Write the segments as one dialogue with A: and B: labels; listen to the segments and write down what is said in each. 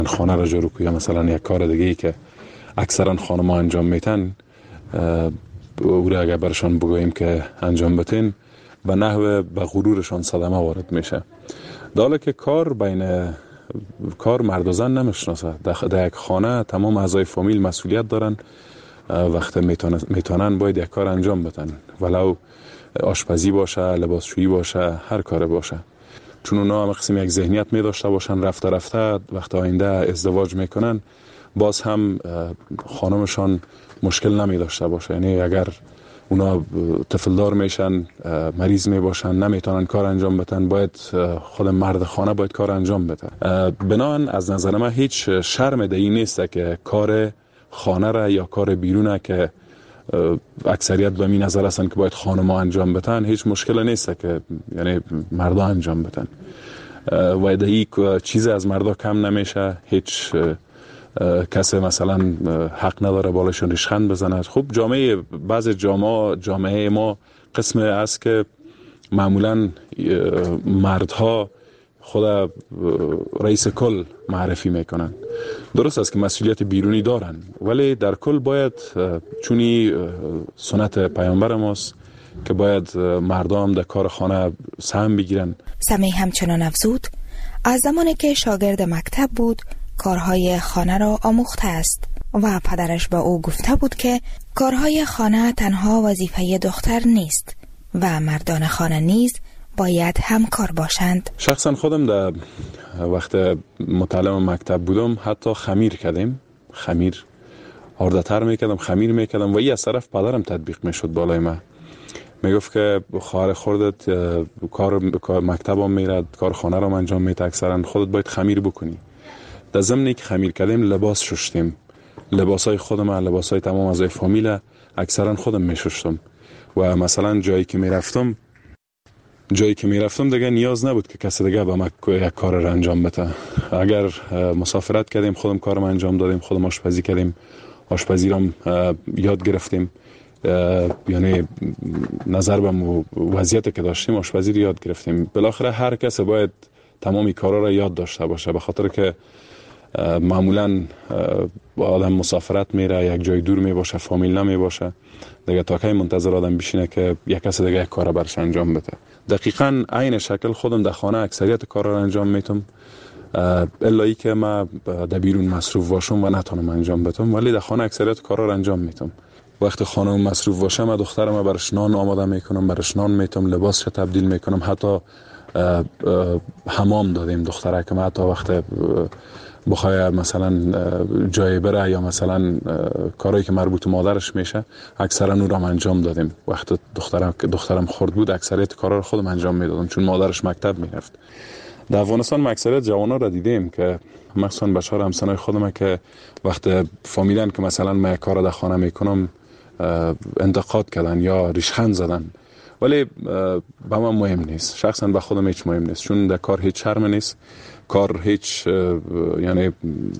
A: خانه را جارو کنی یا مثلا یک کار دیگه ای که اکثرا خانم‌ها انجام میتن، او را اگر برشان بگوییم که انجام بتین به نحو به غرورشان صدمه وارد میشه. حالا که کار مرد و زن نمیشناسه. در یک خانه تمام اعضای فامیل مسئولیت دارن، وقت میتونن باید یک کار انجام بدن، ولو آشپزی باشه، لباسشویی باشه، هر کار باشه. چون اونا هم قسم یک ذهنیت می داشته باشن، رفته رفته وقت آینده ازدواج میکنن باز هم خانمشان مشکل نمی داشته باشه. یعنی اگر اونا طفلدار میشن، مریض می باشن، نمیتونن کار انجام بدن، باید خود مرد خانه باید کار انجام بده. بنابراین از نظر من هیچ شرم در این نیست که کار خانه را یا کار بیرونه که اکثریت به این نظر هستن که باید خانم‌ها انجام بدن، هیچ مشکل نیست که یعنی مردا انجام بدن و در این چیز از مردا کم نمیشه. هیچ کسی مثلا حق نداره بالاشون ریشخند بزنه. خب بعضی جامعه ما قسم است که معمولا مردها خود رئیس کل معرفی میکنن. درست است که مسئولیت بیرونی دارن، ولی در کل باید چونی سنت پیامبر ماست که باید مردم در کار خانه سهم بگیرن.
B: سمیع همچنان افزود از زمانی که شاگرد مکتب بود کارهای خانه را آموخته است و پدرش به او گفته بود که کارهای خانه تنها وظیفه دختر نیست و مردان خانه نیز باید همکار باشند.
A: شخصا خودم در وقت متعلم مکتب بودم حتی خمیر کردیم، خمیر آرده‌تر میکردم، خمیر میکردم و این از طرف پدرم تطبیق میشد بالای من. میگفت که خواهر خودت کار مکتبم میرد، کار خانه رو انجام میده، اکثرا خودت باید خمیر بکنی. در ضمنی که خمیر کردیم لباس شستیم، لباسای خودم، لباسای تمام اعضای فامیل اکثرا خودم میشستم و مثلا جایی که میرفتم دیگه نیاز نبود که کسی دیگه به من یک کار رو انجام بده. اگر مسافرت کردیم خودم کارم انجام دادیم، خودم آشپزی کردیم، آشپزی رو یاد گرفتیم. یعنی نظر به وضعیتی که داشتیم آشپزی رو یاد گرفتیم. بالاخره هر کس باید تمامی کارا رو یاد داشته باشه، به خاطر که معمولا آدم مسافرت میره، یک جای دور می باشه، فامیل نمی باشه دیگه، تا کی منتظر آدم بشینه که یک کس دیگه یک کار برش انجام بده. دقیقاً عین شکل خودم در خانه اکثریت کارا رو انجام میتم، الا ای که ما در بیرون مصروف باشم و نتونم انجام بدم، ولی در خانه اکثریت کارا رو انجام میتم. وقتی خانم مصروف باشه من دخترم برش نان آماده میکنم، برش نان میتم، لباسش تبدیل میکنم، حتی حمام دادیم دختره که حتی وقت بخوای مثلا جای بره یا مثلا کارهایی که مربوط مادرش میشه اکثرا اون رو انجام دادیم. وقت دخترم خرد بود اکثریت کارا رو خودم انجام میدادم چون مادرش مکتب میرفت. در افغانستان اکثریت جوانا را دیدیم که مثلا بچه‌ها همسنای خودم که وقت فامیلن که مثلا من کار در خانه میکنم انتقاد کردن یا ریشخند زدن، ولی به من مهم نیست. شخصا به خودم هیچ مهم نیست، چون در کار هیچ شرم نیست. کار هیچ یعنی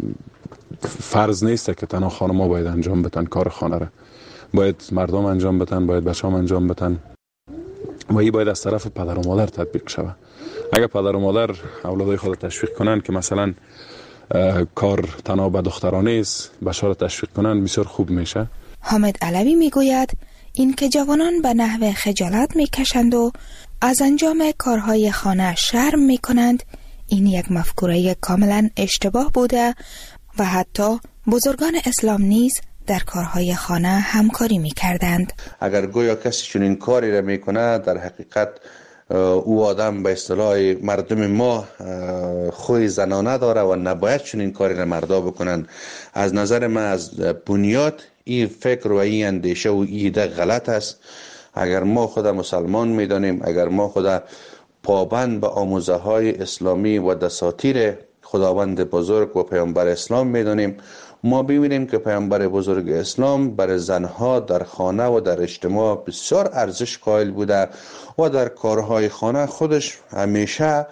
A: فرض نیست که تنها خانم‌ها باید انجام بدن کار خانه را، باید مردم انجام بدن، باید بچه‌ها انجام بدن و این باید از طرف پدر و مادر تطبیق شود. اگر پدر و مادر اولادای خود تشویق کنن که مثلا کار تنها به دخترانه است، بچه‌ها را تشویق کنن، بسیار خوب میشه.
B: حامد علوی میگوید این که جوانان به نحو خجالت میکشند و از انجام کارهای خانه شرم میکنند، این یک مفکوره کاملا اشتباه بوده و حتی بزرگان اسلام نیز در کارهای خانه همکاری میکردند.
C: اگر گویا کسی چنین کاری را میکنه، در حقیقت او آدم به اصطلاح مردم ما خوی زنانه داره و نباید چنین کاری را مردا بکنن. از نظر من از بنیاد این فکر و این اندیشه و ایده غلط است. اگر ما خود مسلمان میدانیم، اگر ما خود پابند به آموزه های اسلامی و دساتیر خداوند بزرگ و پیامبر اسلام میدانیم، ما ببینیم که پیامبر بزرگ اسلام برای زنها در خانه و در اجتماع بسیار ارزش قائل بوده و در کارهای خانه خودش همیشه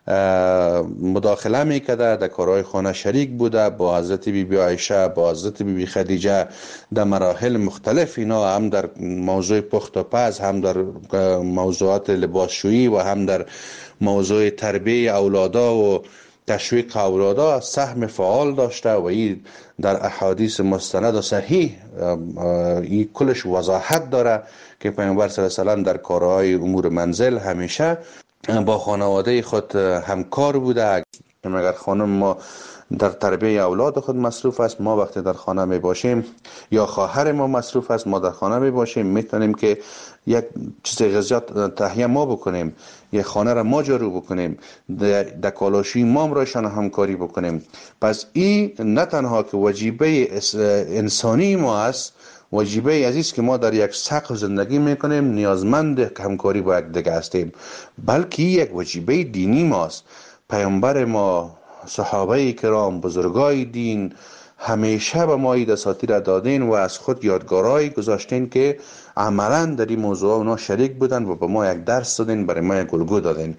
C: مداخله میکرده، در کارهای خانه شریک بوده. با حضرت بیبی عایشه، با حضرت بیبی خدیجه در مراحل مختلف، اینا هم در موضوع پخت و پز، هم در موضوعات لباسشویی و هم در موضوع تربیت اولادا و تشویق اولادا سهم فعال داشته و این در احادیث مستند و صحیح این کلش وضاحت داره که پیامبر صلی الله علیه و آله در کارهای امور منزل همیشه با خانواده خود همکار بوده. اگر خانم ما در تربیت اولاد خود مصروف است، ما وقتی در خانه می باشیم یا خواهر ما مصروف است، ما در خانه می باشیم، میتونیم که یک چیز غذیات تهیه ما بکنیم، یک خانه را ما جارو بکنیم، دکالاشی ما رایشان همکاری بکنیم. پس این نه تنها که وجیبه انسانی ما است، وجیبه عزیز که ما در یک سقف زندگی میکنیم، نیازمند همکاری با یک دیگه هستیم، بلکه یک وجیبه دینی ماست. پیامبر ما، صحابه کرام، بزرگای دین همیشه به ما این دساتیر دادین و از خود یادگارایی گذاشتین که عملا در این موضوع اونا شریک بودن و به ما یک درس دادین، برای ما یک الگو دادین.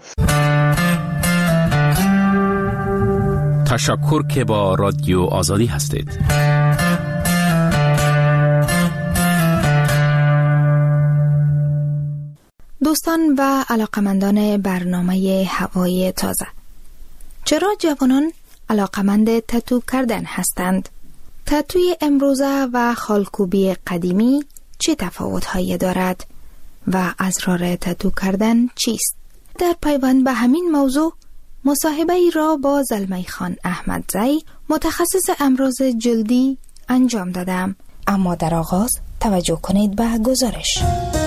D: تشکر که با رادیو آزادی هستید.
B: دوستان و علاقمندان برنامه هوای تازه، چرا جوانان علاقمند تتو کردن هستند؟ تتوی امروزه و خالکوبی قدیمی چه تفاوت‌هایی دارد و اسرار تتو کردن چیست؟ در پیوند به همین موضوع مصاحبه‌ای را با زلمی خان احمدزی، متخصص امراض جلدی انجام دادم. اما در آغاز توجه کنید به گزارش.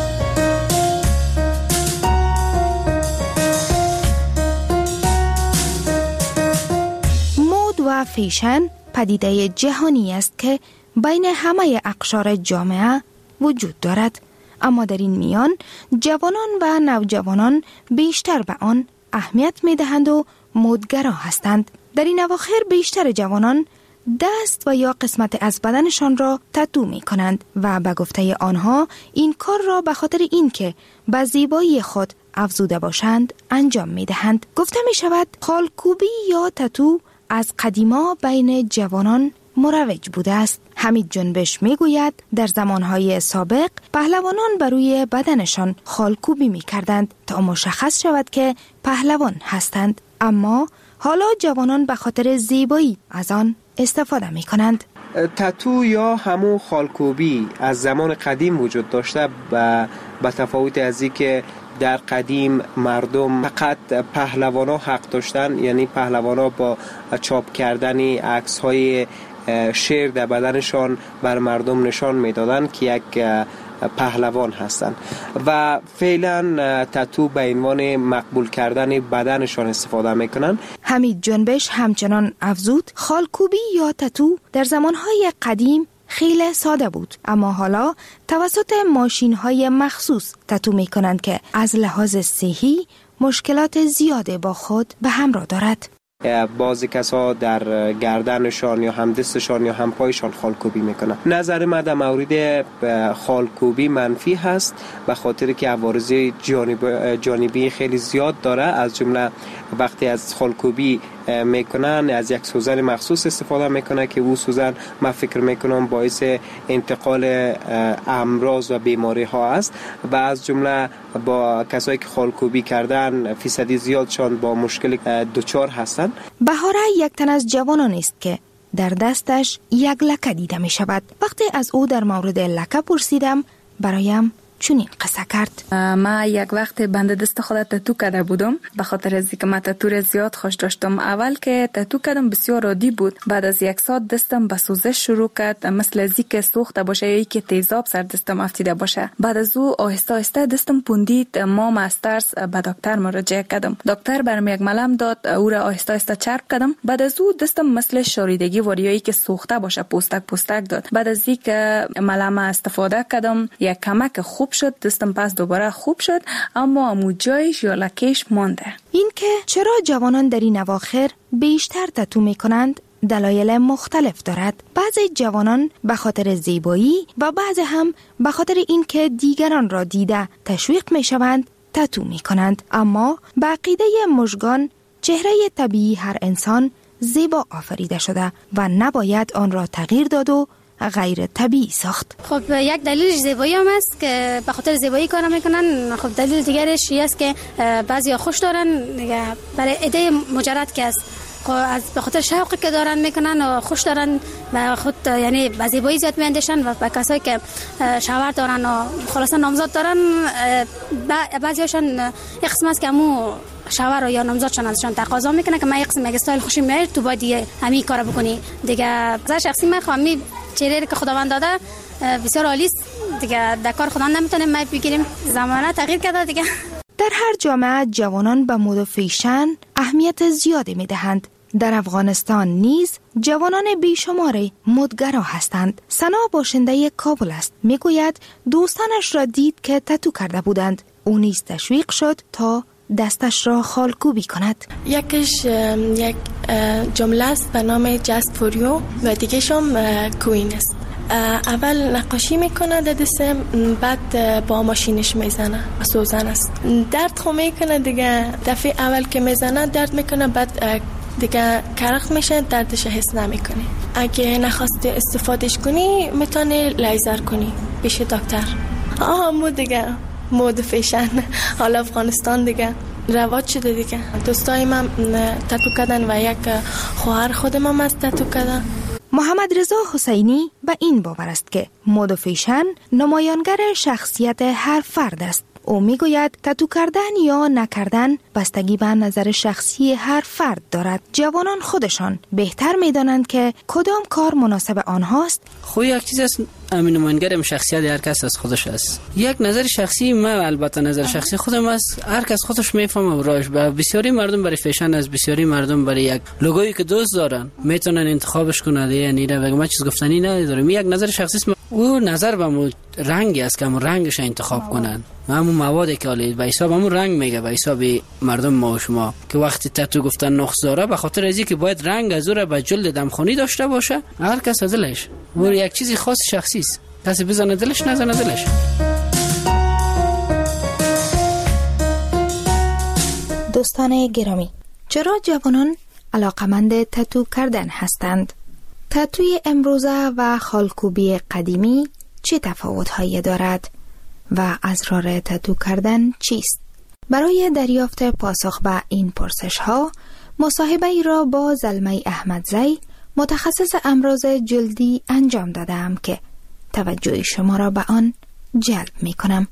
B: و فیشن پدیده جهانی است که بین همه اقشار جامعه وجود دارد، اما در این میان جوانان و نوجوانان بیشتر به آن اهمیت می دهند و مدگرا هستند. در این اواخر بیشتر جوانان دست و یا قسمت از بدنشان را تتو می کنند و به گفته آنها این کار را به خاطر این که به زیبایی خود افزوده باشند انجام می دهند. گفته می شود خالکوبی یا تتو از قدیما بین جوانان مروج بوده است. حمید جنبش می گوید در زمانهای سابق پهلوانان بر روی بدنشان خالکوبی می کردند تا مشخص شود که پهلوان هستند، اما حالا جوانان به خاطر زیبایی از آن استفاده می کنند.
E: تتو یا همون خالکوبی از زمان قدیم وجود داشته و به تفاوت از این که در قدیم مردم فقط پهلوانا حق داشتن، یعنی پهلوانا با چاپ کردن عکس‌های شیر در بدنشان بر مردم نشان میدادن که یک پهلوان هستند و فعلا تتو به عنوان مقبول کردن بدنشان استفاده میکنن.
B: حمید جنبش همچنان افزود خالکوبی یا تتو در زمانهای قدیم خیلی ساده بود، اما حالا توسط ماشین‌های مخصوص تتو می‌کنند که از لحاظ صحی مشکلات زیاده با خود به همراه دارد.
E: بعضی کسا در گردنشان یا هم دستشان یا هم پایشان خالکوبی میکنن. نظر من در مورد خالکوبی منفی هست به خاطر که عوارض جانبی خیلی زیاد داره. از جمله وقتی از خالکوبی میکنن از یک سوزن مخصوص استفاده میکنن که او سوزن من فکر میکنم باعث انتقال امراض و بیماری ها است و از جمله با کسایی که خالکوبی کردن فیصدی زیادشان با مشکل دچار هستند.
B: بهاره یک تن از جوانان است که در دستش یک لکه دیده می شود. وقتی از او در مورد لکه پرسیدم برایم چنین قصه کرد.
F: ما یک وقت بند دست خود تتو کرده بودم به خاطر از اینکه من تتو را زیاد خوش داشتم. اول که تتو کردم بسیار عادی بود، بعد از یک ساعت دستم به سوزش شروع کرد، مثل از اینکه سوخته باشه یا اینکه تیزاب سر دستم افتیده باشه. بعد از او آهسته آهسته دستم پوندید. ما از ترس به دکتر مراجعه کردم. دکتر برام یک ملم داد، او را آهسته آهسته چرب کردم. بعد از او دستم مثل شاریدگی وریایی که سوخته باشه پوستک داد. بعد از اینکه ملم استفاده کردم یک کمک خوب شد، دستم پس دوباره خوب شد، اما امو جایش یا لکهش مانده.
B: این که چرا جوانان در این اواخر بیشتر تتو می کنند دلایل مختلف دارد. بعضی جوانان به خاطر زیبایی و بعضی هم به خاطر این که دیگران را دیده تشویق می شوند تتو می کنند. اما به عقیده مژگان چهره طبیعی هر انسان زیبا آفریده شده و نباید آن را تغییر داد و غیر طبیعی ساخت.
G: خب یک دلیلش زیبایی هم است که به خاطر زیبایی کار میکنن. خب دلیل دیگرش این است که بعضیا خوش دارن برای ایده مجرد که است از به خاطر شوقی که دارن میکنن و خوش دارن و خود یعنی به زیبایی زیاد میاندیشن و به کسایی که شوهر دارن و خلاصا نامزد دارن بعضیاشون یک قسم است که همو شوهر یا نامزدشون ازشون تقاضا میکنه که من یک قسم استایل خوشی میاد تو باید همین کارو بکنی دیگه. از شخصی من خواهم چهره که خداوند داده بسیار عالی است دیگه، در کار خدا نمیتونیم ما بگیریم، زمانه تغییر کرده دیگه.
B: در هر جامعه جوانان به مد و فیشن اهمیت زیادی میدهند. در افغانستان نیز جوانان بیشماری مدگرا هستند. سنا باشنده کابل است. میگوید دوستانش را دید که تتو کرده بودند. او نیز تشویق شد تا دستش را خالکوبی کند.
H: یکیش یک جمله است به نام Just for you و دیگه هم کوین است. اول نقاشی میکنه در دستم، بعد با ماشینش میزنه، سوزن است. درد خو میکنه دیگه، دفعه اول که میزنه درد میکنه، بعد دیگه کرخ میشه، دردش حس نمیکنی. اگه نخواستی استفادهش کنی میتونی لیزر کنی پیش دکتر. مو دیگه مود فیشن حالا افغانستان دیگه رواج شده دیگه. دوستای من تتو کردن و یک خواهر خودم هم از تتو کردن.
B: محمد رضا حسینی به این باور است که مد و فیشن نمایانگر شخصیت هر فرد است. او میگوید تتو کردن یا نکردن بستگی به نظر شخصی هر فرد دارد. جوانان خودشان بهتر میدانند که کدام کار مناسب آنهاست.
I: خو یک چیز است، همین نمایانگر شخصیت هر کس از خودش است. یک نظر شخصی من، البته نظر شخصی خودم است، هر کس خودش میفهمه راش. بسیاری مردم برای فیشن از بسیاری مردم برای یک لوگویی که دوست دارن میتونن انتخابش کنن. یعنی بگم من چیز گفتنی ندارم، یک نظر شخصی است. او نظر به رنگی است که همون رنگش انتخاب کنن، همون موادی که حالی به حساب همون رنگ میگه، به حساب مردم ما و شما که وقتی تتو گفتن نقص داره به خاطر ازی که باید رنگ از اون به جلد دمخونی داشته باشه. هر کس از دلش و یک چیزی خاص شخصی است، کسی بزنه دلش نزنه دلش.
B: دوستان گرامی، چرا جوانان علاقمند تتو کردن هستند؟ تتوی امروزه و خالکوبی قدیمی چه تفاوت‌هایی دارد و اسرار تتو کردن چیست؟ برای دریافت پاسخ به این پرسش‌ها مصاحبه ای را با زلمه احمدزی متخصص امراض جلدی انجام دادم که توجه شما را به آن جلب می‌کنم.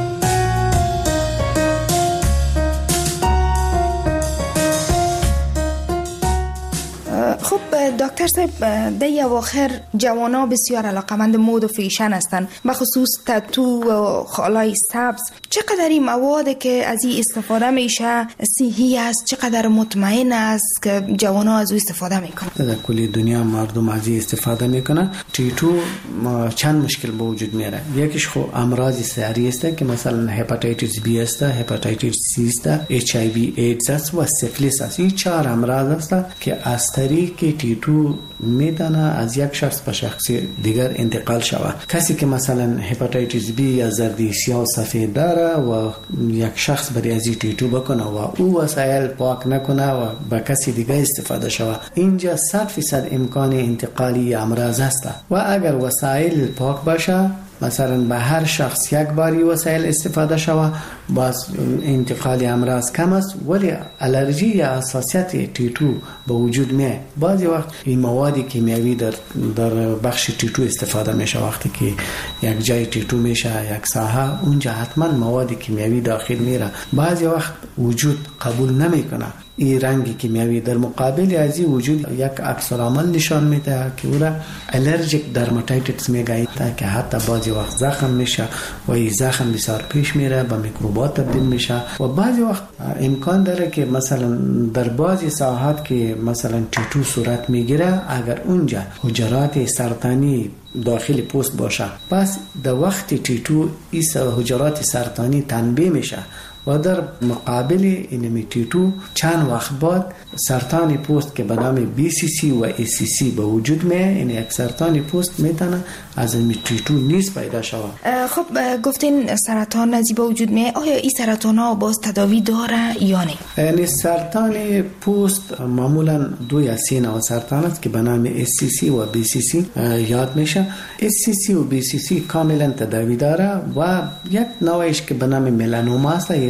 B: خب دکتر صاحب، در اواخر جوانا بسیار علاقمند مد و فیشن هستند، بخصوص تتو و خالای سبز. چقدر این مواد که از این استفاده میشه صحی است، چقدر مطمئن است که جوانا از او استفاده میکنن؟
J: در کل دنیا مردم از این استفاده میکنن. تتو چند مشکل به وجود میاره. یکیش خو امراض ساری است که مثلا هپاتیتیس بی است، هپاتیتیس سی است، اچ آی وی ایدز است و سفلیس است. این چهار امراض است که از طریق تتو میدانه از یک شخص به شخص دیگر انتقال شود. کسی که مثلا هپاتیتیس بی یا زردی سیاه سفید داره و یک شخص برای از تتو بکنه و او وسایل پاک نکنه و به کسی دیگر استفاده شود، اینجا 100% امکان انتقالی امراض است. و اگر وسایل پاک باشه، مثلا به هر شخص یک باری وسایل استفاده شود، باز انتقال امراض کم است. ولی الرژی یا حساسیت تتو به وجود میاد. بعضی وقت این مواد کیمیایی در بخش تتو استفاده میشه. وقتی که یک جای تتو میشه، یک ساحه، اونجا حتما مواد کیمیایی داخل میره. بعضی وقت وجود قبول نمیکنه این رنگ کیمیایی. در مقابل از این وجود یک عکس العمل نشان میده که او را الرژیک درماتایتیس میگه که حتی بعضی وقت زخم میشه و این زخم بسیار پیش میره، به میکروبات تبدیل میشه. و بعضی وقت امکان داره که مثلا در بعضی ساحات که مثلا تتو صورت میگیره، اگر اونجا حجرات سرطانی داخل پوست باشه، پس در وقت تتو این حجرات سرطانی تنبیه میشه و در مقابل این تتو چند وقت بعد سرطان پوست که به نام BCC و ACC به وجود میاد. این یک سرطان پوست میتونه از این تتو نیز پیدا شود.
B: خب گفتین سرطان از به وجود میاد، آیا این سرطان ها باز تداوی داره یا نه؟
J: یعنی سرطان پوست معمولا 2 یا 3 نوع سرطان است که به نام SCC و BCC یاد میشه. SCC و BCC کاملا تداوی داره و یک نوعش که به نام ملانوما است،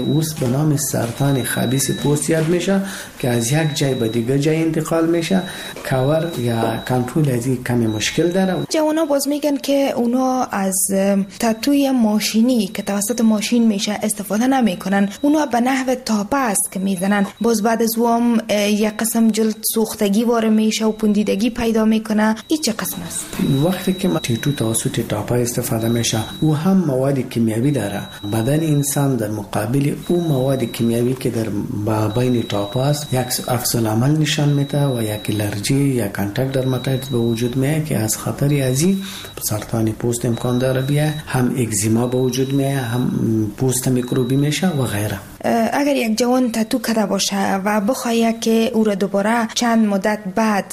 J: اوست به نام سرطان خبیث پوست یاد میشه که از یک جای به دیگه جای انتقال میشه. کاور یا کنترل از این کمی مشکل داره.
B: جوانا باز میگن که اونا از تاتوی ماشینی که توسط ماشین میشه استفاده نمیکنن، اونا به نحو تاپه است که میزنن. باز بعد از اون یک قسم جلد سوختگی وارد میشه و پوندیدگی پیدا میکنه. این چه قسم است؟
J: وقتی که تیتو توسط تاپه استفاده میشه، او هم مواد کیمیایی داره. بدن انسان در مقابل اون مواد کیمیایی که در بین تاپه است یک عکس العمل نشان میده و یک الرژی یا کانتاکت درماتایتس به وجود میاد که از خطر ازی سرطان پوست امکان داره بیاد، هم اگزیما به وجود میاد، هم پوست میکروبی میشه و غیره.
B: اگر یک جوان تاتو کرده باشه و بخواد که او را دوباره چند مدت بعد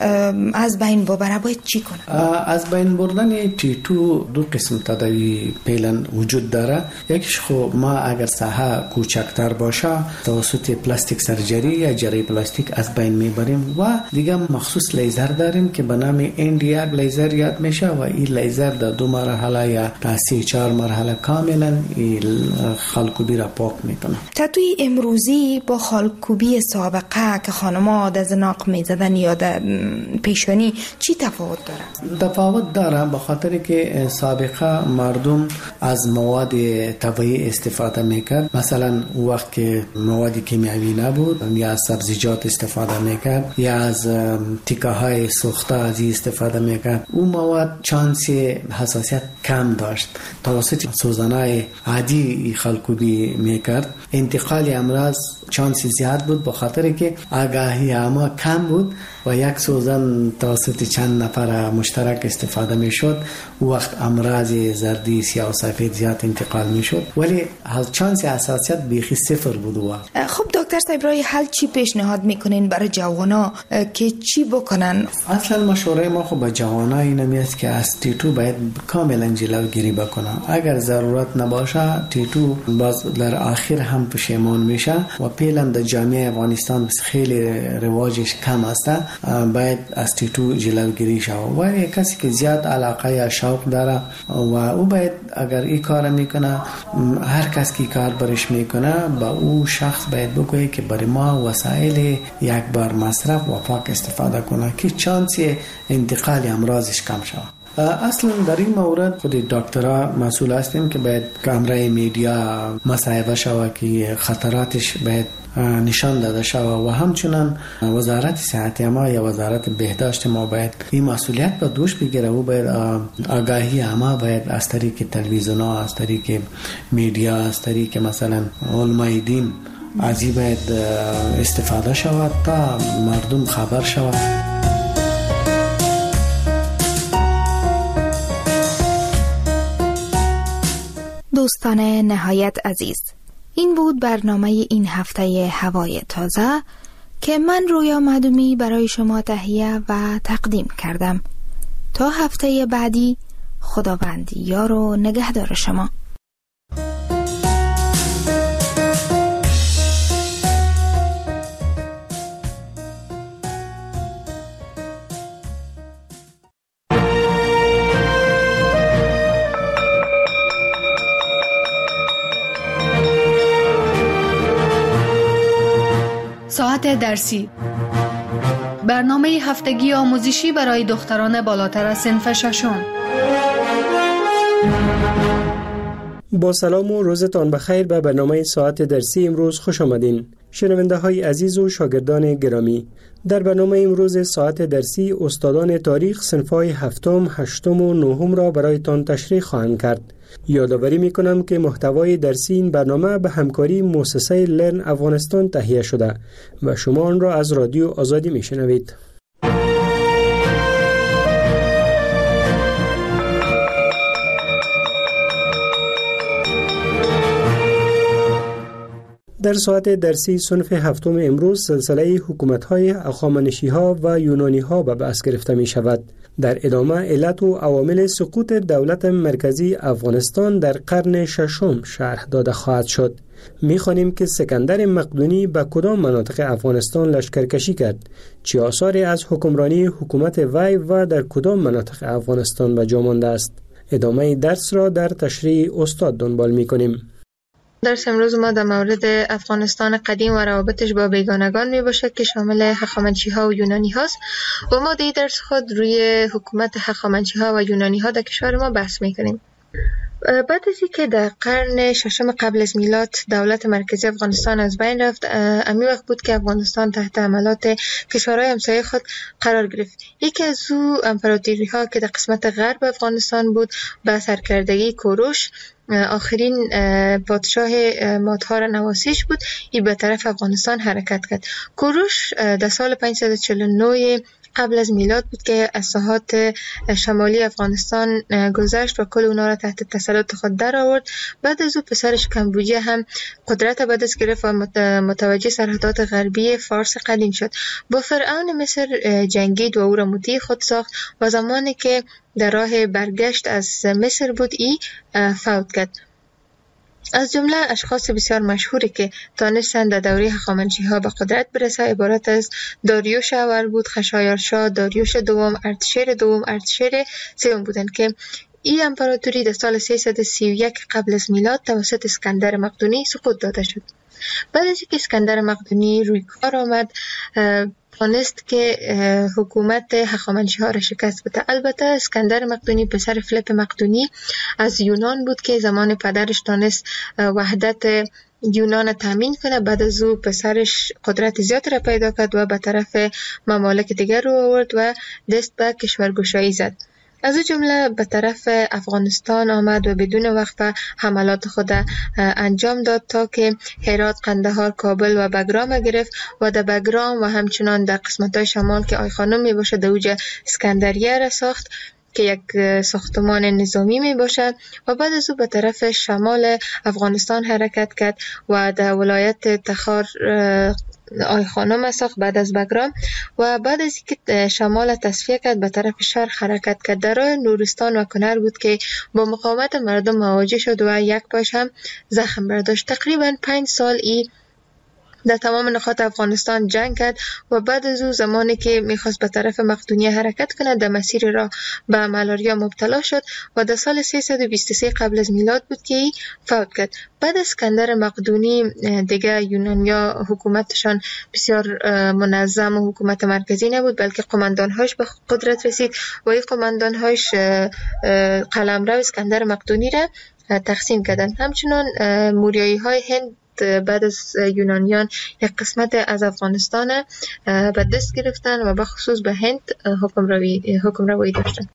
B: از بین ببره، باید چی کنه؟
J: از بین بردن تاتو دو قسم تداوی فعلا وجود داره. یکیش خو ما اگر ساحه کوچکتر باشه توسط پلاستیک سرجری یا جراحی پلاستیک از بین میبریم و دیگه مخصوص لیزر داریم که به نام اندیار لیزر یاد میشه و این لیزر در 2 مرحله یا تا 3-4 مرحله کاملا خالکوبی را پاک میکنه.
B: تاتوی امروزی با خالکوبی سابقه که خانم‌ها در زناق میزدن یا در پیشانی چی تفاوت داره؟
J: تفاوت داره به خاطر که سابقه مردم از مواد طبیعی استفاده میکرد. مثلا وقت که مواد کیمیایی نبود یا از سبزیجات استفاده میکرد یا از تیکه های سوخته از استفاده میکرد. اون مواد چانس حساسیت کم داشت. توسط سوزنای عادی خالکوبی میکرد. انتقال امراض چانس زیاد بود به خاطر که آگاهی اما کم بود و یک سوزن توسط چند نفر مشترک استفاده میشد. وقت امراض زردی سیاه و سفید زیاد انتقال میشد ولی چانس حساسیت بیخی صفر بود.
B: خب دکتر صاحب رای حل چی پیشنهاد میکنین برای جوانا که چی بکنن؟
J: اصلا مشوره ما خب به جوانا این است که از تاتو باید کاملا جلوگیری بکنن. اگر ضرورت نباشه تاتو باز در آخر هم پشیمان میشه و فعلا در جامعه افغانستان خیلی رواجش کم است. باید از تاتو جلوگیری شود و کسی که زیاد علاقه یا شوق داره و او باید اگر این کار میکنه، هر کس که کار برش میکنه با او شخص باید بگویه که برای ما وسایل یک بار مصرف و پاک استفاده کنه که چانس انتقال امراضش کم شود. اصلا در این مورد خود دکترها مسئول هستیم که باید کامرای میدیا مصاحبه شود که خطراتش باید نشان داده شود و همچنان وزارت صحت ما یا وزارت بهداشت ما باید این مسئولیت به دوش بگیره و باید آگاهی ما باید از طریق تلویزیون ها، از طریق میدیا، از طریق مثلا علمای دین از این باید استفاده شود تا مردم خبر شود.
B: دوستان نهایت عزیز، این بود برنامه این هفته هوای تازه که من رویا معدومی برای شما تهیه و تقدیم کردم. تا هفته بعدی، خداوند یار و نگهدار شما.
K: ساعت درسی، برنامه هفتگی آموزشی برای دختران بالاتر از صنف ششم.
L: با سلام و روزتان بخیر به برنامه ساعت درسی امروز خوش آمدین. شنونده های عزیز و شاگردان گرامی، در برنامه امروز ساعت درسی استادان تاریخ صنف‌های هفتم، هشتم و نهم را برایتان تشریح خواهند کرد. یادآوری می‌کنم که محتوای درسی این برنامه به همکاری مؤسسه لرن افغانستان تهیه شده و شما آن را از رادیو آزادی می‌شنوید. در ساعت درسی صنف هفتم امروز سلسله حکومت‌های هخامنشی‌ها و یونانی‌ها به بحث گرفته می‌شود. در ادامه علت و عوامل سقوط دولت مرکزی افغانستان در قرن ششم شرح داده خواهد شد. می‌خوانیم که سکندر مقدونی به کدام مناطق افغانستان لشکرکشی کرد، چه آثاری از حکمرانی حکومت وی و در کدام مناطق افغانستان به جا مانده است. ادامه درس را در تشریح استاد دنبال می‌کنیم.
M: درس امروز ما در مورد افغانستان قدیم و روابطش با بیگانگان می باشد که شامل هخامنشی ها و یونانی هاست و ما در درس خود روی حکومت هخامنشی ها و یونانی ها در کشور ما بحث می کنیم. بعد از اینکه در قرن ششم قبل از میلاد دولت مرکزی افغانستان از بین رفت، امی وقت بود که افغانستان تحت حملات کشورهای همسایه خود قرار گرفت. یکی از او امپراتوری ها که در قسمت غرب افغانستان بود به سرکردگی کوروش، آخرین پادشاه مادها نواسیش بود، این به طرف افغانستان حرکت کرد. کوروش در سال 549 قبل از میلاد بود که از ساحات شمالی افغانستان گذشت و کل اونا را تحت تسلط خود در آورد. بعد از او پسرش کمبوجیه هم قدرت به دست گرفت و متوجه سرحدات غربی فارس قدیم شد. با فرعون مصر جنگید و او را مطیع خود ساخت و زمانی که در راه برگشت از مصر بود ای فوت کرد. از جمله اشخاص بسیار مشهوری که تانستند در دوره هخامنشی ها به قدرت برسه عبارت از داریوش اول بود، خشایارشا، داریوش دوم، ارتشیر دوم، ارتشیر سوم بودند که این امپراتوری در سال 331 قبل از میلاد توسط اسکندر مقدونی سقوط داده شد. بعد از اینکه اسکندر مقدونی روی کار آمد، تانست که حکومت هخامنشی ها را شکست بده. البته اسکندر مقدونی پسر فلیپ مقدونی از یونان بود که زمان پدرش تانست وحدت یونان تامین کنه. بعد از او پسرش قدرت زیاد را پیدا کرد و به طرف ممالک دیگر رو آورد و دست به کشورگشایی زد. از این جمله به طرف افغانستان آمد و بدون وقفه حملات خود انجام داد تا که هرات، قندهار، کابل و بگرام گرفت و در بگرام و همچنان در قسمت‌های شمال که آی خانم می باشد در اوج اسکندریه را ساخت که یک ساختمان نظامی می باشد و بعد از او به طرف شمال افغانستان حرکت کرد و در ولایت تخار آی خانم ساخت بعد از بگرام و بعد از اینکه شمال تصفیه کرد به طرف شرق حرکت کرد. در راه نورستان و کنر بود که با مقاومت مردم مواجه شد و یک پاش هم زخم برداشت. تقریبا 5 سال ای در تمام نقاط افغانستان جنگ کرد و بعد از او زمانی که میخواست به طرف مقدونیه حرکت کنه در مسیر را به ملاریا مبتلا شد و در سال 323 قبل از میلاد بود که فوت کرد. بعد اسکندر مقدونی دیگه یونانیا حکومتشان بسیار منظم و حکومت مرکزی نبود، بلکه قماندانهاش به قدرت رسید و این قماندانهاش قلمرو اسکندر مقدونی را تقسیم کردند. همچنان موریایی های هند بعد از یونانیان یک قسمت از افغانستان به دست گرفتن و به خصوص به هند حکم روایی داشتن.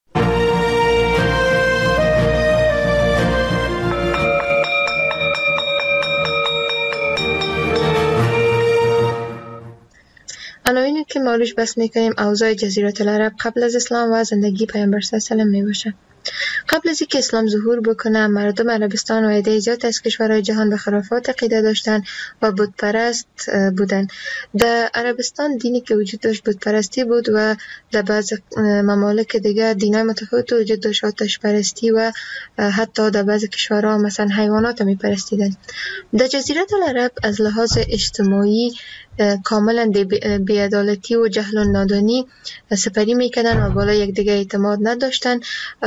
M: عناوینی که ما روش بحث میکنیم اوضاع جزیره العرب قبل از اسلام و زندگی پیامبر صلی الله علیه و آله می باشه. قبل از اینکه اسلام ظهور بکنه مردم عربستان و عده زیاد از کشورهای جهان به خرافات عقیده داشتن و بت پرست بودن. در عربستان دینی که وجود داشت بت پرستی بود و در بعض ممالک دیگه دینای متفاوت وجود داشت، آتش پرستی و حتی در بعض کشورها مثلا حیوانات می پرستیدن. در جزیره العرب از لحاظ اجتماعی کاملا بی‌عدالتی و جهل و نادانی سپری میکردن و بالا یک دیگه اعتماد نداشتن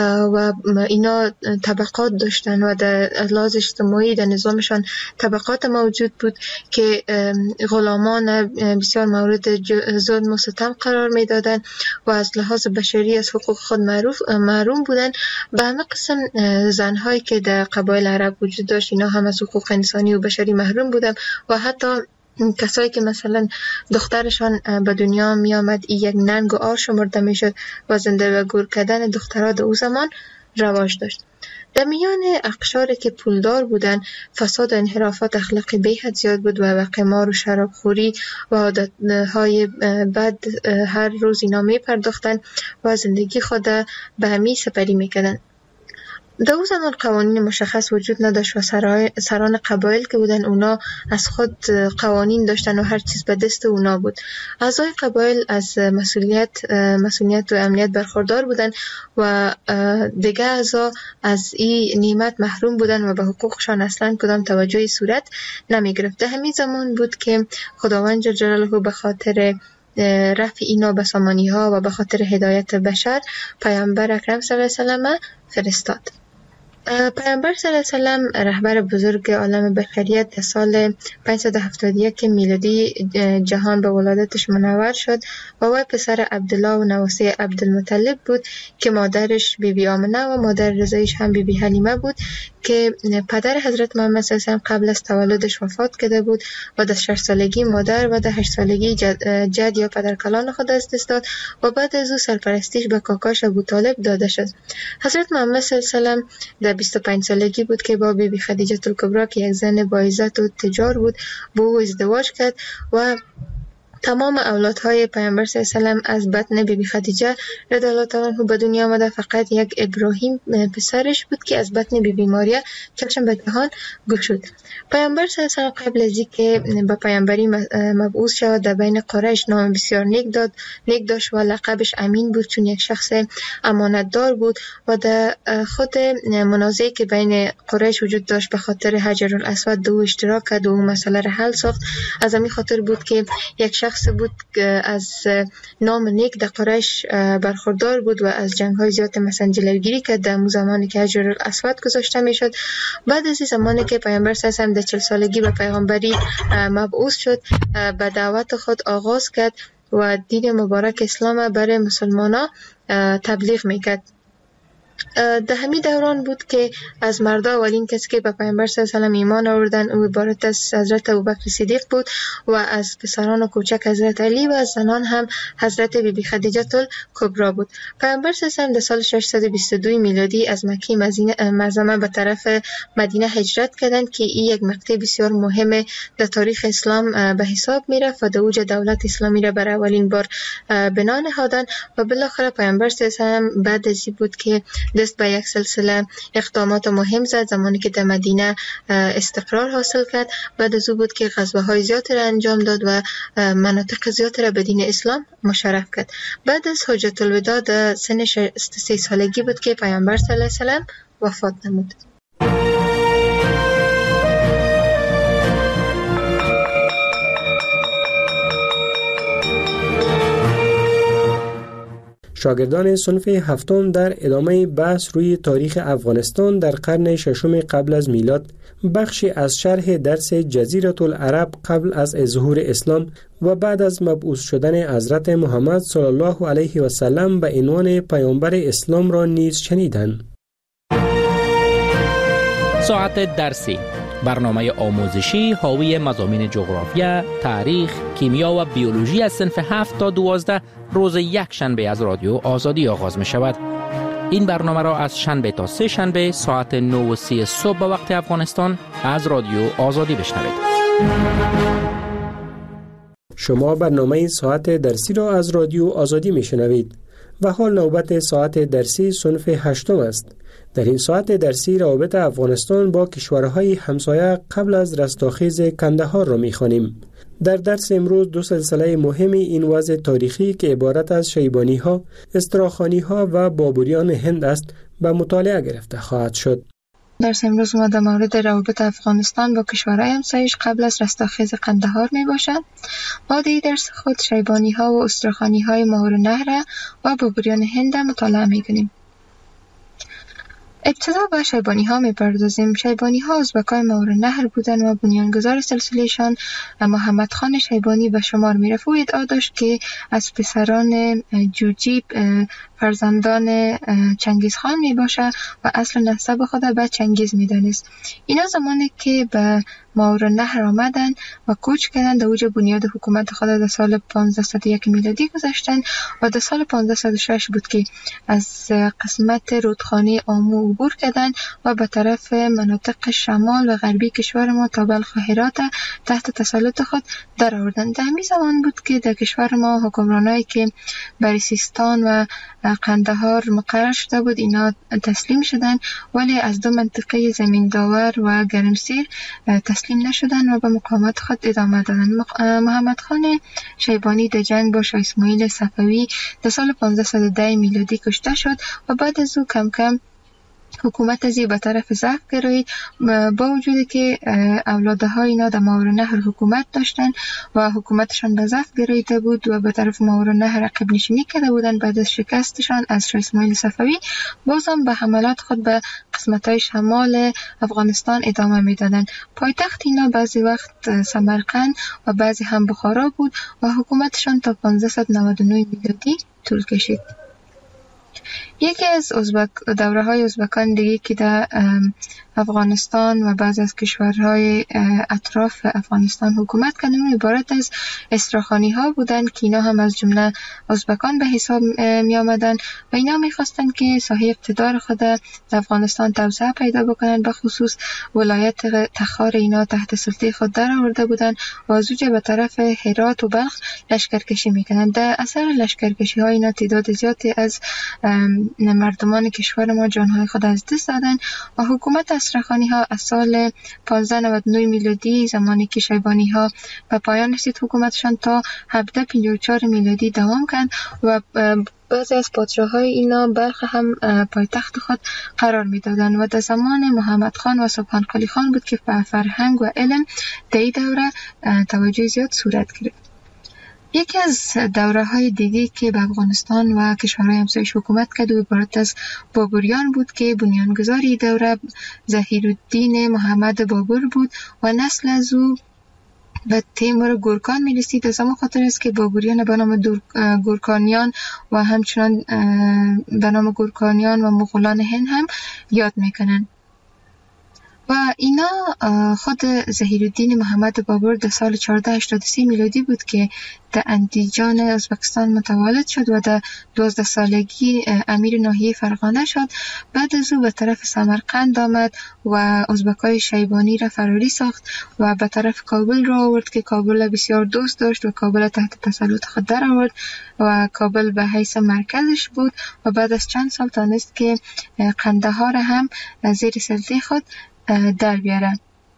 M: و اینا طبقات داشتن و در لحاظ اجتماعی در نظامشان طبقات موجود بود که غلامان بسیار مورد ظلم و ستم قرار میدادن و از لحاظ بشری از حقوق خود محروم بودن. به همه قسم زنهایی که در قبایل عرب وجود داشت اینا هم از حقوق انسانی و بشری محروم بودن و حتی کسایی که مثلا دخترشان به دنیا می آمد یک ننگ و آر شمرده می شد و زنده و گور کردن دخترها در او زمان رواج داشت. در میان اقشاری که پولدار بودن فساد و انحرافات اخلاقی به حد زیاد بود و قمار و شرابخوری و عادتهای بد هر روز اینا می پرداختن و زندگی خود به همی سپری می کردن. در اون زمان قوانین مشخص وجود نداشت و سران قبایل که بودن اونا از خود قوانین داشتن و هر چیز به دست اونا بود. اعضای قبایل از مسئولیت و امنیت برخوردار بودن و دیگه اعضا از این نعمت محروم بودن و به حقوقشان اصلا کدام توجهی صورت نمی گرفت. همین زمان بود که خداوند جل جلاله به خاطر رفع اینا به سامانی ها و به خاطر هدایت بشر پیامبر اکرم صلی الله علیه و سلم فرستاد. پیامبر صلی الله علیه و سلم رهبر بزرگ عالم بشریت در سال 571 میلادی جهان به ولادتش منور شد و وی پسر عبدالله و نواسه عبدالمطلب بود که مادرش بیبی آمنه و مادر رضایش هم بیبی حلیمه بود که پدر حضرت محمد صلی الله علیه و سلم قبل از تولدش وفات کرده بود و در 6 سالگی مادر و در 8 سالگی جد یا پدرکلان خود از دست داد و بعد از او سرپرستیش به کاکاش ابوطالب داده شد. حضرت محمد صلی الله علیه و سلم در 25 سالگی بود که با بیبی خدیجه الکبری که یک زن با عزت و تجار بود با او ازدواج کرد و تمام اولادهای پیامبر صلی الله علیه و سلم از بطن بیبی خدیجه رضی الله تعالی عنها به دنیا آمده. فقط یک ابراهیم پسرش بود که از بطن بیبی ماریا چشم به جهان گشود. پیامبر صلی الله علیه و سلم قبل از اینکه به پیامبری مبعوث شود در بین قریش نام بسیار نیک داشت و لقبش امین بود چون یک شخص امانتدار بود و در خود منازعی که بین قریش وجود داشت به خاطر حجر الاسود دو اشتراک کرد و مسئله را حل ساخت. از همین خاطر بود که یک شخص بود که از نام نیک در قریش برخوردار بود و از جنگ‌های زیاد مثلا جلوگیری کرد در زمانی که حجر الاسود گذاشته میشد. بعد از این زمانی که پیامبر صلی الله علیه و سلم در 40 سالگی به پیغمبری مبعوث شد به دعوت خود آغاز کرد و دین مبارک اسلام برای مسلمانان تبلیغ میکرد. در همین دوران بود که از مردا اولین کسی که به پیامبر صلی الله علیه و سلم ایمان آوردن او عبارت از حضرت ابوبکر صدیق بود و از پسران و کوچک حضرت علی و از زنان هم حضرت بیبی خدیجه الکبری بود. پیامبر صلی الله علیه و سلم در سال 622 میلادی از مکه معظمه به طرف مدینه هجرت کردند که این یک مقطع بسیار مهم در تاریخ اسلام به حساب میرفت و در اوج دولت اسلامی را برای اولین بار بنا نهادند و بالاخره پیامبر صلی الله علیه و سلم بعد از این بود که دست به یک سلسله اقدامات مهم زد. زمانی که در مدینه استقرار حاصل کرد بعد از او بود که غزوه‌های زیادی را انجام داد و مناطق زیادی را به دین اسلام مشرف کرد. بعد از حجت الوداع در سن 63 سالگی بود که پیامبر صلی الله علیه و سلم وفات نمود.
L: شاگردان صنف هفتم در ادامه بحث روی تاریخ افغانستان در قرن ششم قبل از میلاد بخشی از شرح درس جزیره العرب قبل از ظهور اسلام و بعد از مبعوث شدن حضرت محمد صلی الله علیه و سلم به عنوان پیامبر اسلام را نیز شنیدند.
D: ساعت درسی، برنامه آموزشی حاوی مضامین جغرافیا، تاریخ، کیمیا و بیولوژی از صنف 7 تا 12 روز یک شنبه از رادیو آزادی آغاز می شود. این برنامه را از شنبه تا سه شنبه ساعت 9:30 صبح به وقت افغانستان از رادیو آزادی بشنوید.
L: شما برنامه ساعت درسی را از رادیو آزادی می شنوید و حال نوبت ساعت درسی صنف 8 است. در این ساعت درسی روابط افغانستان با کشورهای همسایه قبل از رستاخیز کندهار را می‌خوانیم. در درس امروز دو سلسله مهم این وضع تاریخی که عبارت از شیبانی‌ها، استراخانی‌ها و بابریان هند است به مطالعه گرفته خواهد شد.
M: درس امروز ما در مورد روابط افغانستان با کشورهای همسایه قبل از رستاخیز قندهار می باشد. ما در درس خود شیبانی‌ها و استراخانی‌های ماورالنهر و بابریان هند مطالعه می‌کنیم. ابتدا به شیبانی ها می پردازیم. شیبانی ها ازبکای ماورالنهر بودند و بنیانگذار سلسلهشان محمد خان شیبانی به شمار می رفت. او ادعا داشت که از پسران جوجیب فرزندان چنگیز خان می باشه و اصل نسب خود به چنگیز می دانست. اینا زمانی که به ماورالنهر آمدن و کوچ کردن در اوج بنیاد حکومت خود در سال 1501 میلادی گذاشتن و در سال 1506 بود که از قسمت رودخانه آمو عبور کردن و به طرف مناطق شمال و غربی کشور ما تا بلخ و هرات تحت تسلط خود در آوردن. در همین زمان بود که در کشور ما حکمرانایی که بر سیستان و قندهار مقرر شده بود اینا تسلیم شدن، ولی از دو منطقه زمین داور و گرمسیر تسلیم نشدن و به مقاومت خود ادامه دادن. محمد خان شیبانی در جنگ با شاه اسماعیل صفوی در سال 1510 میلادی کشته شد و بعد از او کم کم حکومت از به طرف ضعف گرایید، با وجودی که اولادهای اینا در ماورالنهر حکومت داشتن و حکومتشان به ضعف گراییده بود و به طرف ماورالنهر عقب نشینی کرده بودن. بعد از شکستشان از شاه اسماعیل صفوی بازم به حملات خود به قسمت‌های شمال افغانستان ادامه میدادند. پایتخت اینا بعضی وقت سمرقند و بعضی هم بخارا بود و حکومتشان تا 1599 میلادی طول کشید. یکی از دوره های ازبکان دیگه که در افغانستان و بعض از کشورهای اطراف افغانستان حکومت کردن عبارت از استراخانی ها بودن که اینا هم از جمله ازبکان به حساب می آمدن و اینا می خواستن که ساحه اقتدار خود در افغانستان توسعه پیدا بکنن. به خصوص ولایت تخار اینا تحت سلطه خود در آورده بودن و از اونجا به طرف هرات و بلخ لشکرکشی میکنن. در اثر لشکرکشی ها اینا تعداد زیادی از مردمان کشور ما جانهای خود از دست دادن و حکومت استراخانی ها از سال 1599 میلادی زمانی که شیبانی ها به پایان رسید حکومتشان تا 1754 میلادی دوام کرد و بعضی از پادشاه‌های اینا بلخ هم پایتخت خود قرار می‌دادند و در زمان محمد خان و سبحان قلی خان بود که به فرهنگ و علم در این دوره توجه زیاد صورت گرفت. یکی از دوره‌های دیگه که به افغانستان و کشورهای همسایش حکومت کرد و عبارت از بابریان بود که بنیانگذار این دوره ظهیرالدین محمد بابر بود و نسل از او به تیمور گورکان می رسید. از همون خاطر است که بابریان به نام گورکانیان و همچنان به نام گورکانیان و مغولان هند هم یاد میکنن. و اینا خود ظهیرالدین محمد بابر در سال 1483 میلادی بود که در اندیجان ازبکستان متولد شد و در 12 سالگی امیر ناحیه فرغانه شد. بعد از او به طرف سمرقند آمد و ازبکای شیبانی را فراری ساخت و به طرف کابل را آورد که کابل بسیار دوست داشت و کابل تحت تسلط خود در آورد و کابل به حیث مرکزش بود و بعد از چند سال تانست که قندهار هم زیر سلطه خود در بیاره.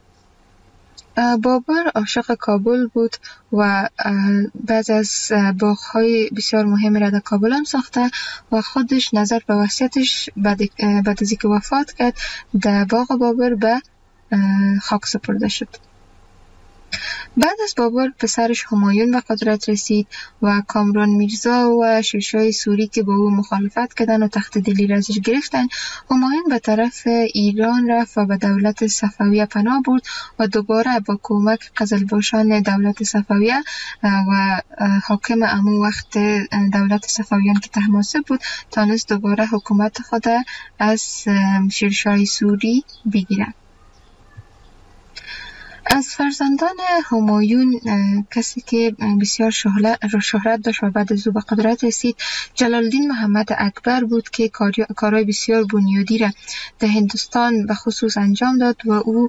M: بابر عاشق کابل بود و بعض از باغ‌های بسیار مهم را در کابل هم ساخته و خودش نظر به وصیتش بعد از اینکه وفات کرد در باغ بابر به خاک سپرده شد. بعد از بابر پسرش همایون به قدرت رسید و کامران میرزا و شیرشاه سوری که با او مخالفت کردن و تخت دلی را ازش گرفتن. همایون به طرف ایران رفت و به دولت صفویه پناه برد و دوباره با کمک قزلباشان دولت صفویه و حاکم امو وقت دولت صفویان که طهماسب بود تانست دوباره حکومت خود از شیرشاه سوری بگیرد. از فرزندان همایون کسی که بسیار شهرت داشت و بعد از او به قدرت رسید جلالالدین محمد اکبر بود که کارهای بسیار بنیادی را در هندوستان به خصوص انجام داد و او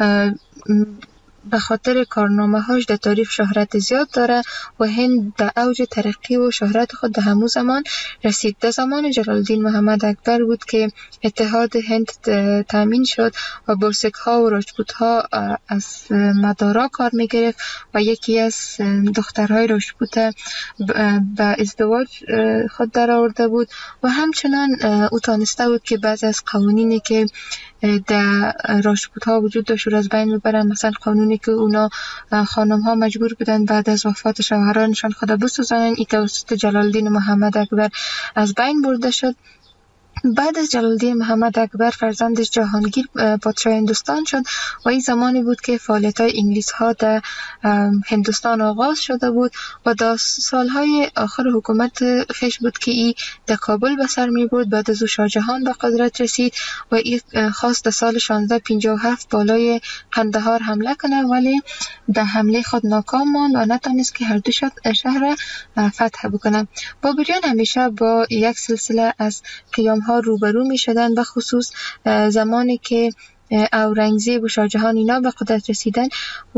M: به خاطر کارنامه‌هاش در تاریخ شهرت زیاد داره و هند در اوج ترقی و شهرت خود در همون زمان رسید. در زمان جلالالدین محمد اکبر بود که اتحاد هند تامین شد و برسک‌ها و راجپوت‌ها از مدارا کار می‌گرفت و یکی از دخترهای راجپوت به ازدواج خود در آورده بود و همچنان او تانسته بود که بعضی از قوانینی که در راجپوت‌ها وجود داشت رو از بین ببرن. مثلا قانونی که اونا خانم‌ها مجبور بودن بعد از وفات شوهرانشان خود بسوزانن، این توسط جلالالدین محمد اکبر از بین برده شد. بعد از جلالالدین محمد اکبر فرزندش جهانگیر پادشاه هندوستان شد و این زمانی بود که فعالیت‌های انگلیس‌ها در هندوستان آغاز شده بود و در سالهای آخر حکومت خیش بود که این در کابل به سر می‌برد. بعد از او شاه جهان به قدرت رسید و این خواست در سال 1657 بالای قندهار حمله کنه ولی در حمله خود ناکام ماند و نتونست که هر دو شهر فتح بکنه. بابریان همیشه با یک سلسله از قیام‌ها روبرو می شدن، به خصوص زمانی که اورنگزیب و شاه جهان اینا به قدرت رسیدن و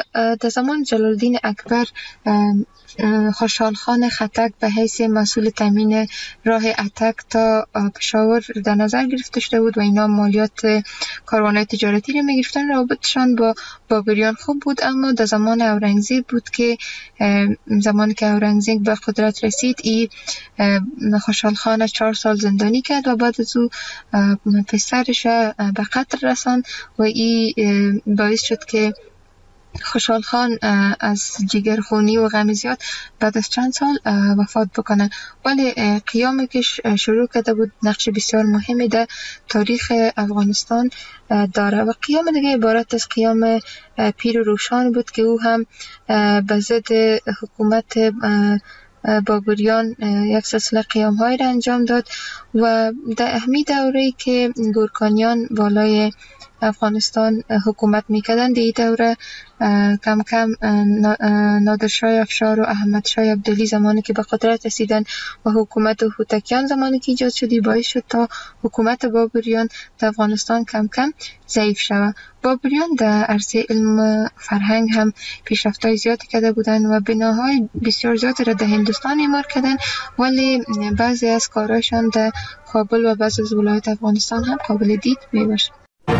M: در زمان جلال الدین اکبر خوشحال خان خټک به حیث مسئول تامین راه اتک تا پشاور در نظر گرفته شده بود و اینا مالیات کاروان‌های تجارتی رو می‌گرفتن. رابطشان با بابریان خوب بود، اما در زمان اورنگزیب بود که زمانی که اورنگزیب به قدرت رسید ای خوشحال خان 4 سال زندانی کرد و بعد از او پسرش به قتل رساند و ای باعث شد که خوشحال خان از جگرخونی و غم زیاد بعد از چند سال وفات بکنه. ولی قیامی که شروع کرده بود نقش بسیار مهمی در تاریخ افغانستان داره و قیام دیگه عبارت از قیام پیر و روشان بود که او هم به ضد حکومت بابریان یک سلسله قیام های را انجام داد و در اهمی دوره‌ای که گورکانیان بالای افغانستان حکومت میکردن دی دوره کم کم نادرشاه افشار و احمد شاه عبدالی زمانی که به قدرت رسیدن و حکومت هوتکیان زمانی که ایجاد شدی باعث شد تا حکومت بابریان در افغانستان کم کم ضعیف شود. بابریان در عرصه علم فرهنگ هم پیشرفت‌های زیادی کرده بودند و بناهای بسیار زیادی را در هندوستان اعمار کردند، ولی بعضی از کارهایشان در کابل و بعضی از ولایات افغانستان هم قابل دید میباشد.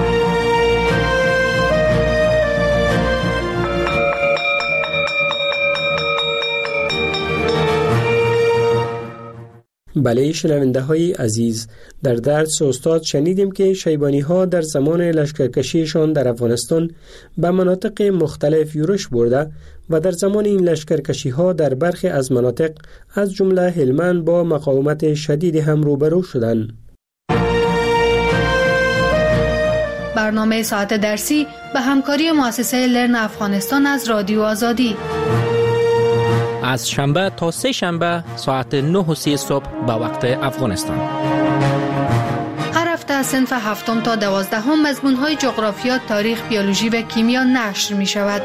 L: بله شنونده های عزیز، در درس استاد شنیدیم که شیبانی ها در زمان لشکرکشیشان در افغانستان به مناطق مختلف یورش برده و در زمان این لشکرکشی ها در برخی از مناطق از جمله هلمند با مقاومت شدید هم روبرو شدند.
K: برنامه ساعت درسی به همکاری مؤسسه لرن افغانستان از رادیو آزادی
D: از شنبه تا سه شنبه ساعت 9:30 صبح به وقت افغانستان.
K: هر هفته از صنف 7 تا 12 مضمون‌های جغرافیا، تاریخ، بیولوژی و کیمیا نشر می‌شود.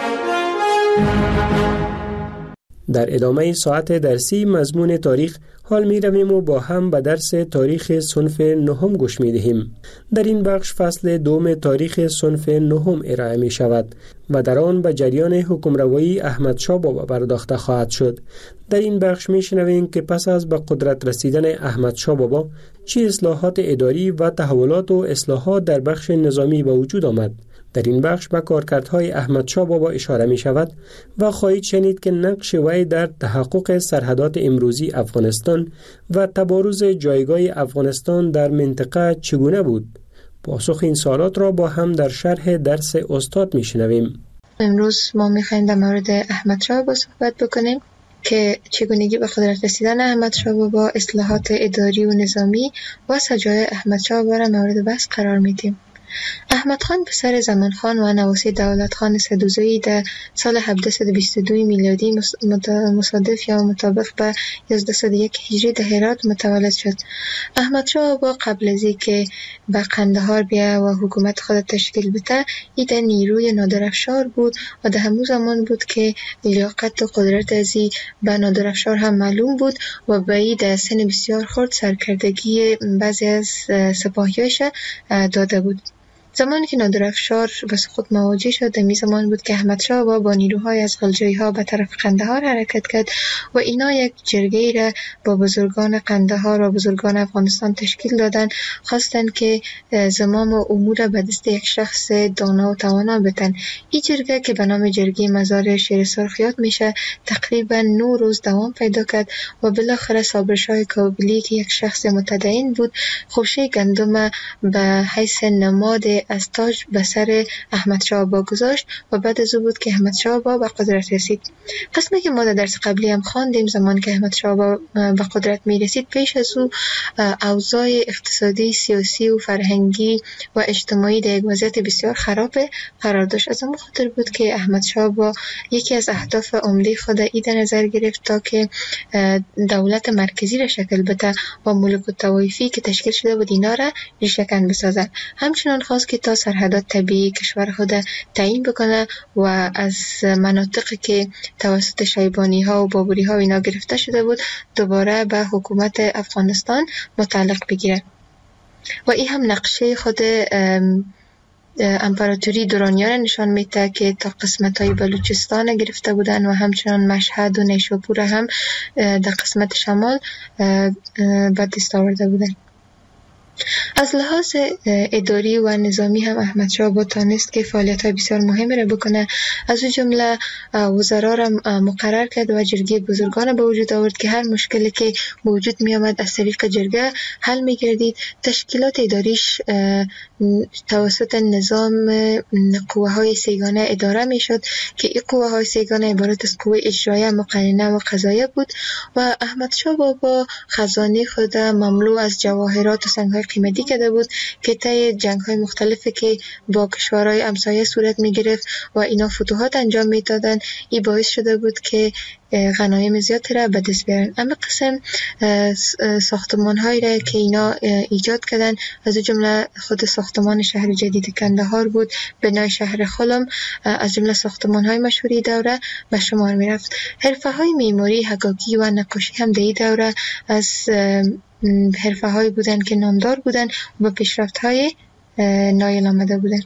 L: در ادامه ساعت درسی مضمون تاریخ حال می رویم و با هم به درس تاریخ صنف 9 گوش می دهیم. در این بخش فصل دوم تاریخ صنف 9 ارائه می شود و در آن به جریان حکمروایی احمد شاه بابا پرداخته خواهد شد. در این بخش می شنویم که پس از به قدرت رسیدن احمد شاه بابا چه اصلاحات اداری و تحولات و اصلاحات در بخش نظامی به وجود آمد. در این بخش به کارکردهای احمد شاه بابا اشاره می شود و خواهید شنید که نقش وی در تحقق سرحدات امروزی افغانستان و تبارز جایگاه افغانستان در منطقه چگونه بود. پاسخ این سوالات را با هم در شرح درس استاد می شنویم.
M: امروز ما می خواهیم در مورد احمد شاه بابا صحبت بکنیم که چگونگی به قدرت رسیدن احمد شاه بابا، اصلاحات اداری و نظامی و سجای احمد شاه بابا را مورد بحث قرار میدیم. احمد خان پسر زمان خان و نواسی دولت خان سدوزایی در سال 1722 میلادی مصادف یا مطابق به 1101 هجری در هرات متولد شد. احمد شاه بابا قبل از اینکه به قندهار بیا و حکومت خود تشکیل بده در نیروی نادرافشار بود و در همون زمان بود که لیاقت و قدرت ازی به نادرافشار هم معلوم بود و به ای در سن بسیار خرد سرکردگی بعضی از سپاهیاش داده بود. زمانی که نادرافشار به سقوط مواجه شد در زمان بود که احمد شاه با نیروهای از غلجایی ها به طرف قندهار حرکت کرد و اینا یک جرگه را با بزرگان قندهار و بزرگان افغانستان تشکیل دادن، خواستند که زمام و امور به دست یک شخص دانا و توانا بدن. این جرگه که به نام جرگه مزار شیر سرخ یاد میشه تقریبا 9 روز دوام پیدا کرد و بالاخره صابرشاه کابلی که یک شخص متدین بود خوشه گندم به حیث نماد از تاج به سر احمد شاه بابا گذاشت و بعد از او بود که احمد شاه بابا به قدرت رسید. قسمی که ما در درس قبلی هم خواندیم زمان که احمد شاه بابا به قدرت می رسید پیش از او اوضاع اقتصادی، سیاسی و فرهنگی و اجتماعی در یک وضعیت بسیار خراب قرار داشت. از اون خاطر بود که احمد شاه بابا یکی از اهداف عمده خود ای در نظر گرفت تا که دولت مرکزی را شکل بده و ملوک الطوایفی که تشکیل شده بود اینا را ریشه‌کن بسازد. همچنان خواست که تا سرحدات طبیعی کشور خود تعیین بکنه و از مناطقی که توسط شیبانی ها و بابری ها اینا گرفته شده بود دوباره به حکومت افغانستان متعلق بگیره و این هم نقشه خود امپراتوری دورانیان نشان میده که تا قسمت‌های بلوچستان گرفته بودن و همچنان مشهد و نیشابور هم در قسمت شمال به دست آورده بودن. از لحاظ اداری و نظامی هم احمد شاه با تانست که فعالیت‌های بسیار مهمی را بکنه. از او جمله وزرا را مقرر کرد و جرگه بزرگان به وجود آورد که هر مشکلی که به وجود می آمد از طریق جرگه حل می گردید. تشکیلات اداریش توسط نظام قوه‌های سیگانه اداره می شد که این قوه‌های سیگانه عبارت از قوه اجرایه، مقننه و قضاییه بود و احمد شاه با خزانه خود مملو از جواهرات و سنگ‌های قیمتی کرده بود که طی جنگ‌های مختلفی که با کشورهای همسایه صورت می‌گرفت و اینا فتوحات انجام می‌دادن، این باعث شده بود که غنایم زیادی را به دست بیارن. اما قسم ساختمان‌هایی را که اینا ایجاد کردن، از جمله خود ساختمان شهر جدید کندهار بود، بنای شهر خلم از جمله ساختمان‌های مشهوری دوره به شمار می‌رفت. حرفه‌های معماری، حکاکی و نقاشی هم در این دوره از حرفه‌هایی بودن که نامدار بودن و پیشرفت‌های نایل آمده بودن.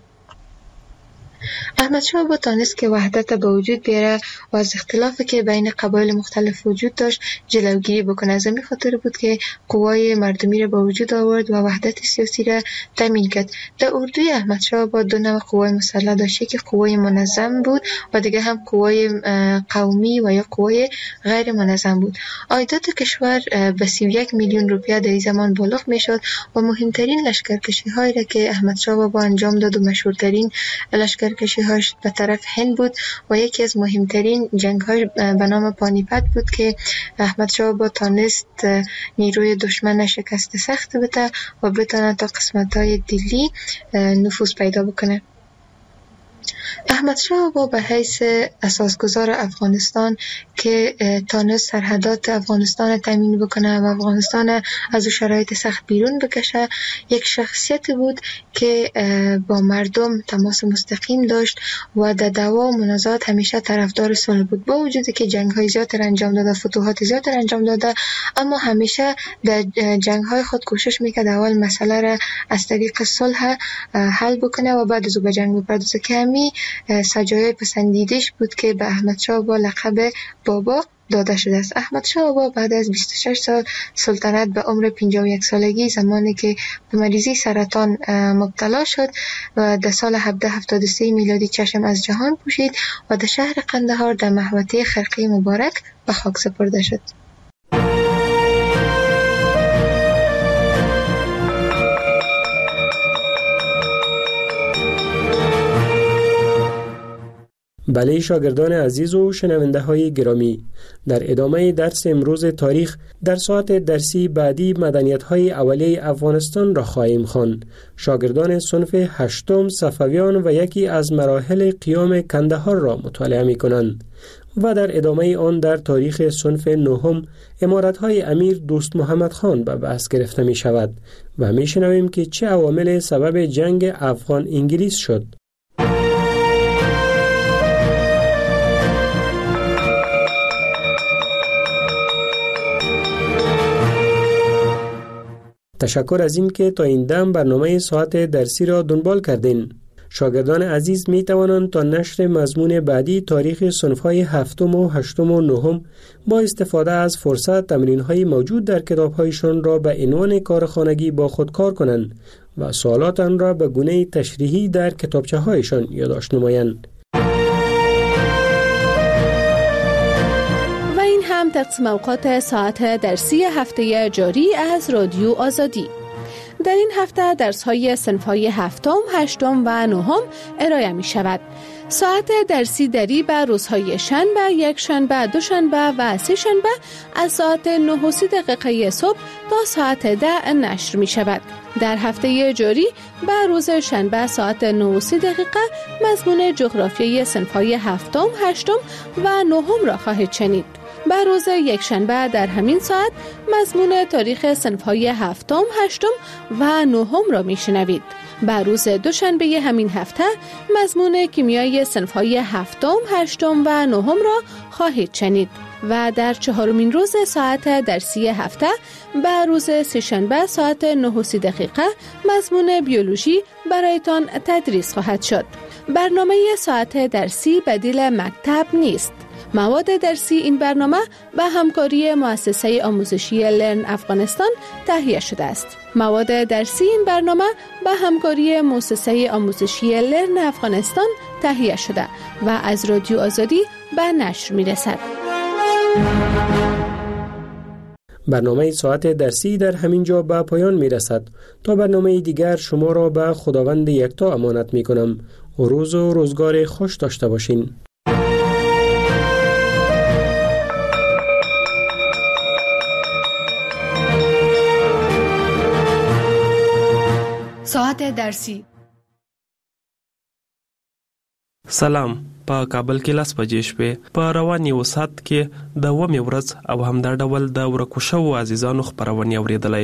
M: احمد شاه با تانست که وحدت به وجود بیاره و از اختلافی که بین قبایل مختلف وجود داشت جلوگیری بکنه. از همین خاطر بود که قوای مردمی را به وجود آورد و وحدت سیاسی را تامین کرد. در اردوی احمد شاه با دو نوع قوای مسلح داشت که قوای منظم بود و دیگه هم قوای قومی و یا قوای غیر منظم بود. عایدات کشور به 31 میلیون روپیه در این زمان بالغ میشد و مهمترین لشکرکشی‌هایی را که احمد شاه با انجام داد و مشهورترین لشکرکشی‌هاش به طرف هند بود و یکی از مهمترین جنگ‌های به نام پانیپت بود که احمد شاه با تانست نیروی دشمن شکست سخت بده و بتونه تا قسمت‌های دلی نفوذ پیدا بکنه. احمد شاه با به حیث اساسگزار افغانستان که تانست سرحدات افغانستان تامین بکنه و افغانستان از شرایط سخت بیرون بکشه، یک شخصیت بود که با مردم تماس مستقیم داشت و در دعوا و منازعات همیشه طرفدار صلح بود. با وجودی که جنگ‌های زیاد انجام داده، فتوحات زیاد انجام داده، اما همیشه در جنگ‌های خود کوشش میکرد اول مسئله را از طریق صلح حل بکنه و بعد از او به جنگ بپردازه که همین سجایای پسندیدش بود که به احمد شاه با لقب بابا داده شده است. احمد شاه بابا بعد از 26 سال سلطنت به عمر 51 سالگی، زمانی که به مریضی سرطان مبتلا شد و در سال 1773 میلادی چشم از جهان پوشید و در شهر قندهار در محوطه خرقه مبارک به خاک سپرده شد.
L: بله شاگردان عزیز و شنونده های گرامی، در ادامه درس امروز تاریخ در ساعت درسی بعدی مدنیت های اولیه افغانستان را خواهیم خواند. شاگردان صنف 8 صفویان و یکی از مراحل قیام کندهار را مطالعه می کنند و در ادامه آن در تاریخ صنف 9 امارت های امیر دوست محمد خان به بحث گرفته می شود و می شنویم که چه عوامل سبب جنگ افغان انگلیس شد. تشکر از این که تا این دم برنامه ساعت درسی را دنبال کردین. شاگردان عزیز می توانند تا نشر مضمون بعدی تاریخ صنف‌های 7 و 8 و 9 با استفاده از فرصت تمرین‌های موجود در کتاب‌هایشان را به عنوان کارخانگی با خود کار کنند و سوالات آن را به گونه تشریحی در کتابچه‌هایشان یادداشت نمایند.
N: تقسیم اوقات ساعت درسی هفته جاری از رادیو آزادی. در این هفته درس‌های صنف‌های 7، 8 و 9 ارائه می شود. ساعت درسی دری به روزهای شنبه، یک شنبه، دو شنبه و سه شنبه از ساعت 9:30 صبح تا ساعت 10 نشر می شود. در هفته جاری به روز شنبه ساعت 9:30 مضمون جغرافیای صنف‌های 7، 8 و 9 را خواهید شنید. به روز یک شنبه در همین ساعت مضمون تاریخ صنف‌های 7، 8 و 9 را میشنوید. به روز دوشنبه همین هفته مضمون کیمیای صنف‌های 7، 8 و 9 را خواهید شنید. و در 4مین روز ساعت درسی هفته به روز سه‌شنبه ساعت 9:30 مضمون بیولوژی برایتان تدریس خواهد شد. برنامه ساعت درسی بدیل مکتب نیست. مواد درسی این برنامه به همکاری مؤسسه آموزشی لرن افغانستان تهیه شده است. مواد درسی این برنامه به همکاری مؤسسه آموزشی لرن افغانستان تهیه شده و از رادیو آزادی به نشر می رسد.
L: برنامه ساعت درسی در همین جا به پایان می رسد. تا برنامه دیگر شما را به خداوند یکتا امانت می کنم. روز و روزگار خوش داشته باشین.
K: ساعت درسی.
O: سلام. په کابل کې 10 بجې شپې په رواني وسات کې د 2مې ورځ او هم د ډول د ورکو شوو عزیزانو خبرونه اوریدلای